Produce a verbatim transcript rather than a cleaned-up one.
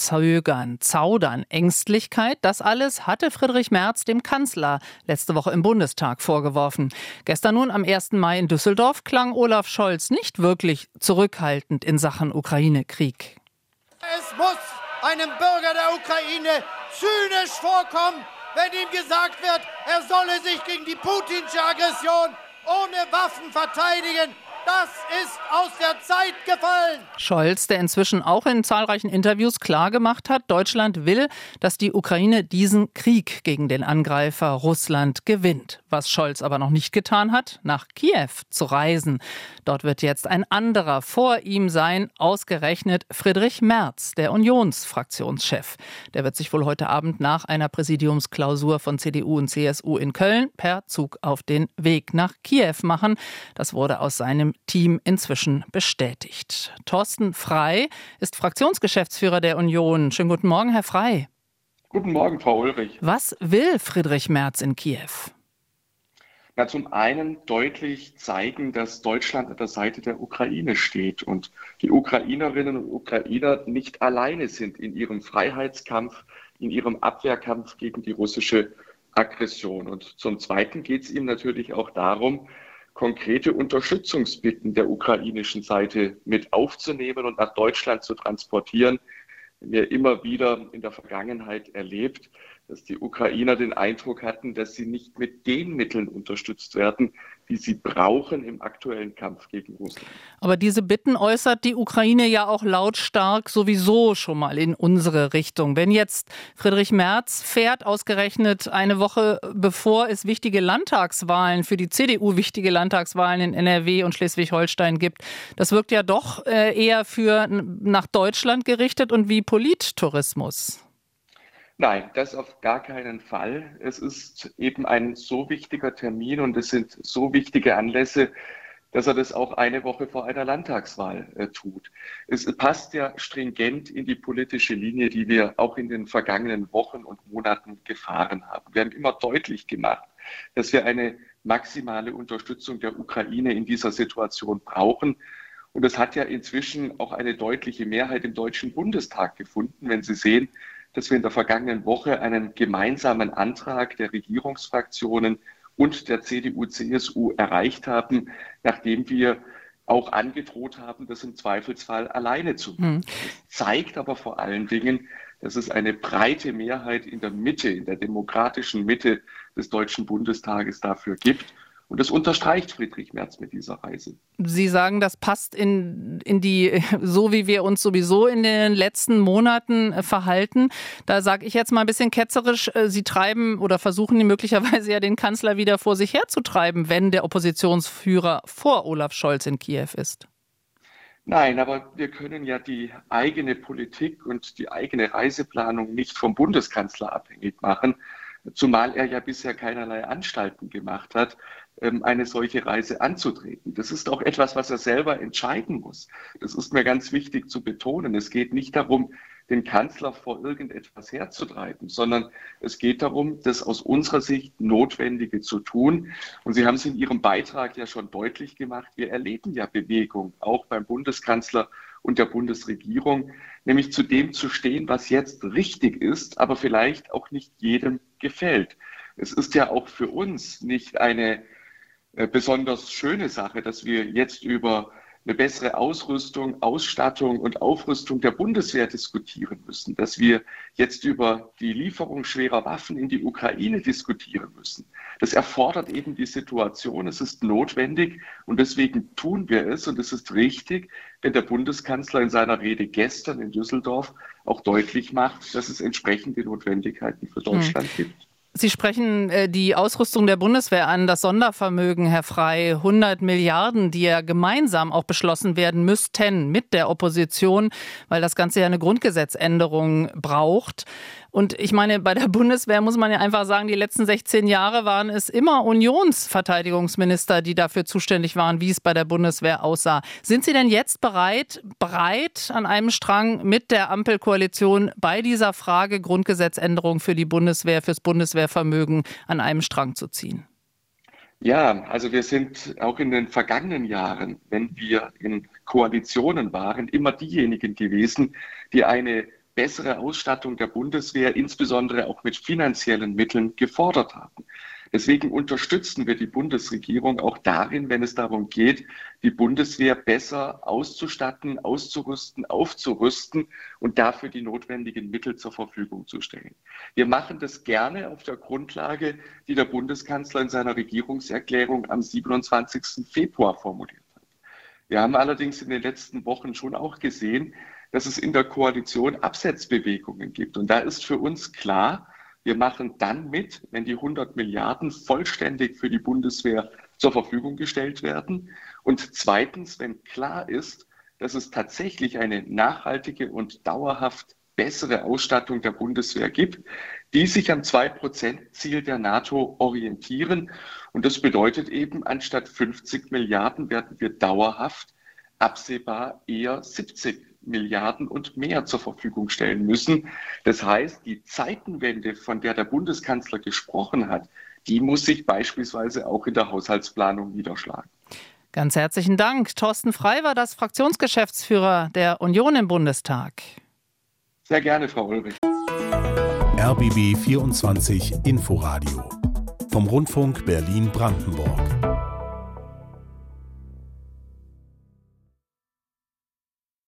Zögern, Zaudern, Ängstlichkeit, das alles hatte Friedrich Merz dem Kanzler letzte Woche im Bundestag vorgeworfen. Gestern nun am ersten Mai in Düsseldorf klang Olaf Scholz nicht wirklich zurückhaltend in Sachen Ukraine-Krieg. Es muss einem Bürger der Ukraine zynisch vorkommen, wenn ihm gesagt wird, er solle sich gegen die putinsche Aggression ohne Waffen verteidigen. Das ist aus der Zeit gefallen. Scholz, der inzwischen auch in zahlreichen Interviews klargemacht hat, Deutschland will, dass die Ukraine diesen Krieg gegen den Angreifer Russland gewinnt. Was Scholz aber noch nicht getan hat, nach Kiew zu reisen. Dort wird jetzt ein anderer vor ihm sein, ausgerechnet Friedrich Merz, der Unionsfraktionschef. Der wird sich wohl heute Abend nach einer Präsidiumsklausur von C D U und C S U in Köln per Zug auf den Weg nach Kiew machen. Das wurde aus seinem Team inzwischen bestätigt. Thorsten Frey ist Fraktionsgeschäftsführer der Union. Schönen guten Morgen, Herr Frey. Guten Morgen, Frau Ulrich. Was will Friedrich Merz in Kiew? Na, zum einen deutlich zeigen, dass Deutschland an der Seite der Ukraine steht und die Ukrainerinnen und Ukrainer nicht alleine sind in ihrem Freiheitskampf, in ihrem Abwehrkampf gegen die russische Aggression. Und zum Zweiten geht es ihm natürlich auch darum, konkrete Unterstützungsbitten der ukrainischen Seite mit aufzunehmen und nach Deutschland zu transportieren. Wir immer wieder in der Vergangenheit erlebt, dass die Ukrainer den Eindruck hatten, dass sie nicht mit den Mitteln unterstützt werden, die sie brauchen im aktuellen Kampf gegen Russland. Aber diese Bitten äußert die Ukraine ja auch lautstark sowieso schon mal in unsere Richtung. Wenn jetzt Friedrich Merz fährt, ausgerechnet eine Woche bevor es wichtige Landtagswahlen, für die C D U wichtige Landtagswahlen in N R W und Schleswig-Holstein gibt, das wirkt ja doch eher für nach Deutschland gerichtet und wie Polittourismus. Nein, das auf gar keinen Fall. Es ist eben ein so wichtiger Termin und es sind so wichtige Anlässe, dass er das auch eine Woche vor einer Landtagswahl äh, tut. Es passt ja stringent in die politische Linie, die wir auch in den vergangenen Wochen und Monaten gefahren haben. Wir haben immer deutlich gemacht, dass wir eine maximale Unterstützung der Ukraine in dieser Situation brauchen. Und es hat ja inzwischen auch eine deutliche Mehrheit im Deutschen Bundestag gefunden, wenn Sie sehen, dass wir in der vergangenen Woche einen gemeinsamen Antrag der Regierungsfraktionen und der C D U C S U erreicht haben, nachdem wir auch angedroht haben, das im Zweifelsfall alleine zu machen. Das zeigt aber vor allen Dingen, dass es eine breite Mehrheit in der Mitte, in der demokratischen Mitte des Deutschen Bundestages dafür gibt. Und das unterstreicht Friedrich Merz mit dieser Reise. Sie sagen, das passt in, in die, so wie wir uns sowieso in den letzten Monaten verhalten. Da sage ich jetzt mal ein bisschen ketzerisch, Sie treiben oder versuchen möglicherweise ja den Kanzler wieder vor sich herzutreiben, wenn der Oppositionsführer vor Olaf Scholz in Kiew ist. Nein, aber wir können ja die eigene Politik und die eigene Reiseplanung nicht vom Bundeskanzler abhängig machen, zumal er ja bisher keinerlei Anstalten gemacht hat, eine solche Reise anzutreten. Das ist auch etwas, was er selber entscheiden muss. Das ist mir ganz wichtig zu betonen. Es geht nicht darum, den Kanzler vor irgendetwas herzutreiben, sondern es geht darum, das aus unserer Sicht Notwendige zu tun. Und Sie haben es in Ihrem Beitrag ja schon deutlich gemacht. Wir erleben ja Bewegung, auch beim Bundeskanzler und der Bundesregierung, nämlich zu dem zu stehen, was jetzt richtig ist, aber vielleicht auch nicht jedem gefällt. Es ist ja auch für uns nicht eine äh, besonders schöne Sache, dass wir jetzt über eine bessere Ausrüstung, Ausstattung und Aufrüstung der Bundeswehr diskutieren müssen, dass wir jetzt über die Lieferung schwerer Waffen in die Ukraine diskutieren müssen. Das erfordert eben die Situation, es ist notwendig und deswegen tun wir es und es ist richtig, wenn der Bundeskanzler in seiner Rede gestern in Düsseldorf auch deutlich macht, dass es entsprechende Notwendigkeiten für Deutschland hm. gibt. Sie sprechen äh, die Ausrüstung der Bundeswehr an, das Sondervermögen, Herr Frey, hundert Milliarden, die ja gemeinsam auch beschlossen werden müssten mit der Opposition, weil das Ganze ja eine Grundgesetzänderung braucht. Und ich meine, bei der Bundeswehr muss man ja einfach sagen, die letzten sechzehn Jahre waren es immer Unionsverteidigungsminister, die dafür zuständig waren, wie es bei der Bundeswehr aussah. Sind Sie denn jetzt bereit, breit an einem Strang mit der Ampelkoalition bei dieser Frage Grundgesetzänderung für die Bundeswehr, fürs Bundeswehrvermögen an einem Strang zu ziehen? Ja, also wir sind auch in den vergangenen Jahren, wenn wir in Koalitionen waren, immer diejenigen gewesen, die eine bessere Ausstattung der Bundeswehr, insbesondere auch mit finanziellen Mitteln, gefordert haben. Deswegen unterstützen wir die Bundesregierung auch darin, wenn es darum geht, die Bundeswehr besser auszustatten, auszurüsten, aufzurüsten und dafür die notwendigen Mittel zur Verfügung zu stellen. Wir machen das gerne auf der Grundlage, die der Bundeskanzler in seiner Regierungserklärung am siebenundzwanzigsten Februar formuliert hat. Wir haben allerdings in den letzten Wochen schon auch gesehen, dass es in der Koalition Absetzbewegungen gibt. Und da ist für uns klar, wir machen dann mit, wenn die hundert Milliarden vollständig für die Bundeswehr zur Verfügung gestellt werden. Und zweitens, wenn klar ist, dass es tatsächlich eine nachhaltige und dauerhaft bessere Ausstattung der Bundeswehr gibt, die sich am zwei Prozent Ziel der NATO orientieren. Und das bedeutet eben, anstatt fünfzig Milliarden werden wir dauerhaft absehbar eher siebzig Milliarden und mehr zur Verfügung stellen müssen. Das heißt, die Zeitenwende, von der der Bundeskanzler gesprochen hat, die muss sich beispielsweise auch in der Haushaltsplanung niederschlagen. Ganz herzlichen Dank. Thorsten Frey war das Fraktionsgeschäftsführer der Union im Bundestag. Sehr gerne, Frau Ulrich. R B B vierundzwanzig Inforadio vom Rundfunk Berlin-Brandenburg.